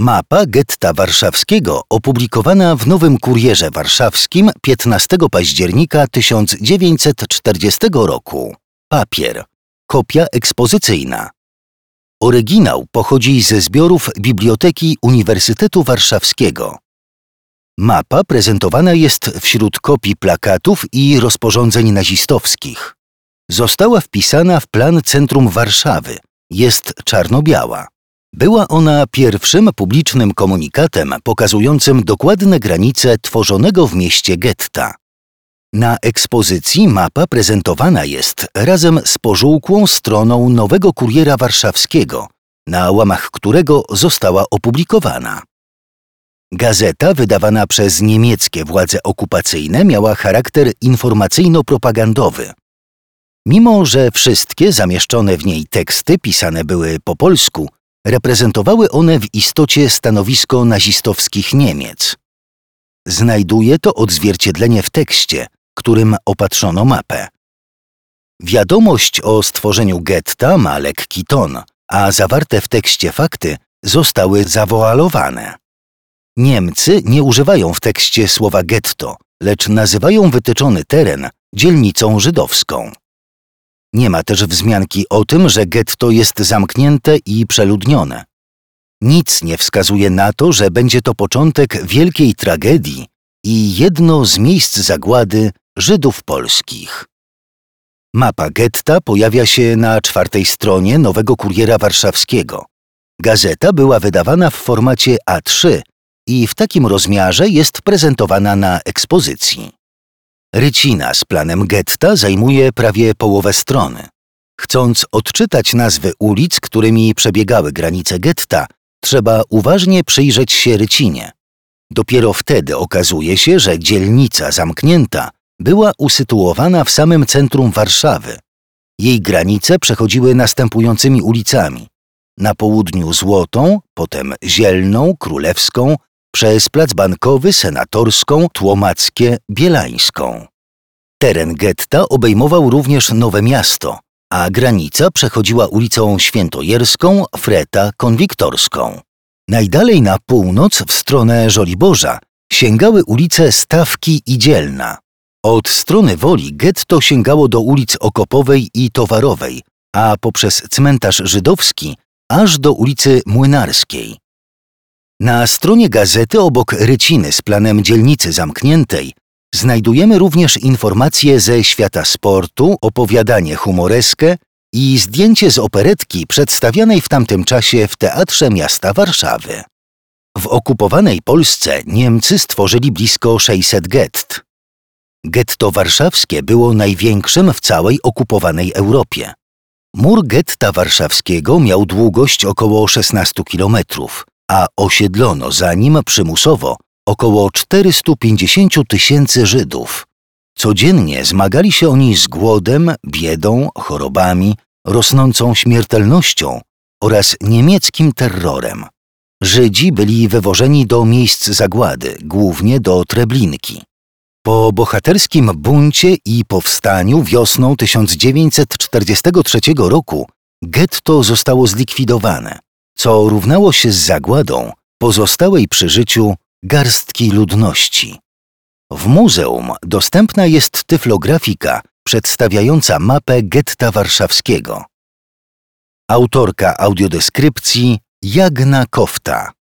Mapa getta warszawskiego opublikowana w Nowym Kurierze Warszawskim 15 października 1940 roku. Papier. Kopia ekspozycyjna. Oryginał pochodzi ze zbiorów Biblioteki Uniwersytetu Warszawskiego. Mapa prezentowana jest wśród kopii plakatów i rozporządzeń nazistowskich. Została wpisana w plan centrum Warszawy. Jest czarno-biała. Była ona pierwszym publicznym komunikatem pokazującym dokładne granice tworzonego w mieście getta. Na ekspozycji mapa prezentowana jest razem z pożółkłą stroną Nowego Kuriera Warszawskiego, na łamach którego została opublikowana. Gazeta wydawana przez niemieckie władze okupacyjne miała charakter informacyjno-propagandowy. Mimo że wszystkie zamieszczone w niej teksty pisane były po polsku, reprezentowały one w istocie stanowisko nazistowskich Niemiec. Znajduje to odzwierciedlenie w tekście, którym opatrzono mapę. Wiadomość o stworzeniu getta ma lekki ton, a zawarte w tekście fakty zostały zawoalowane. Niemcy nie używają w tekście słowa getto, lecz nazywają wytyczony teren dzielnicą żydowską. Nie ma też wzmianki o tym, że getto jest zamknięte i przeludnione. Nic nie wskazuje na to, że będzie to początek wielkiej tragedii i jedno z miejsc zagłady Żydów polskich. Mapa getta pojawia się na 4. stronie Nowego Kuriera Warszawskiego. Gazeta była wydawana w formacie A3 i w takim rozmiarze jest prezentowana na ekspozycji. Rycina z planem getta zajmuje prawie połowę strony. Chcąc odczytać nazwy ulic, którymi przebiegały granice getta, trzeba uważnie przyjrzeć się rycinie. Dopiero wtedy okazuje się, że dzielnica zamknięta była usytuowana w samym centrum Warszawy. Jej granice przechodziły następującymi ulicami. Na południu Złotą, potem Zielną, Królewską, przez Plac Bankowy, Senatorską, Tłomackie, Bielańską. Teren getta obejmował również Nowe Miasto, a granica przechodziła ulicą Świętojerską, Freta, Konwiktorską. Najdalej na północ, w stronę Żoliborza, sięgały ulice Stawki i Dzielna. Od strony Woli getto sięgało do ulic Okopowej i Towarowej, a poprzez cmentarz żydowski aż do ulicy Młynarskiej. Na stronie gazety obok ryciny z planem dzielnicy zamkniętej znajdujemy również informacje ze świata sportu, opowiadanie humoresque i zdjęcie z operetki przedstawianej w tamtym czasie w Teatrze Miasta Warszawy. W okupowanej Polsce Niemcy stworzyli blisko 600 gett. Getto warszawskie było największym w całej okupowanej Europie. Mur getta warszawskiego miał długość około 16 km, a osiedlono za nim przymusowo około 450 000 Żydów. Codziennie zmagali się oni z głodem, biedą, chorobami, rosnącą śmiertelnością oraz niemieckim terrorem. Żydzi byli wywożeni do miejsc zagłady, głównie do Treblinki. Po bohaterskim buncie i powstaniu wiosną 1943 roku getto zostało zlikwidowane, co równało się z zagładą pozostałej przy życiu garstki ludności. W muzeum dostępna jest tyflografika przedstawiająca mapę getta warszawskiego. Autorka audiodeskrypcji Jagna Kofta.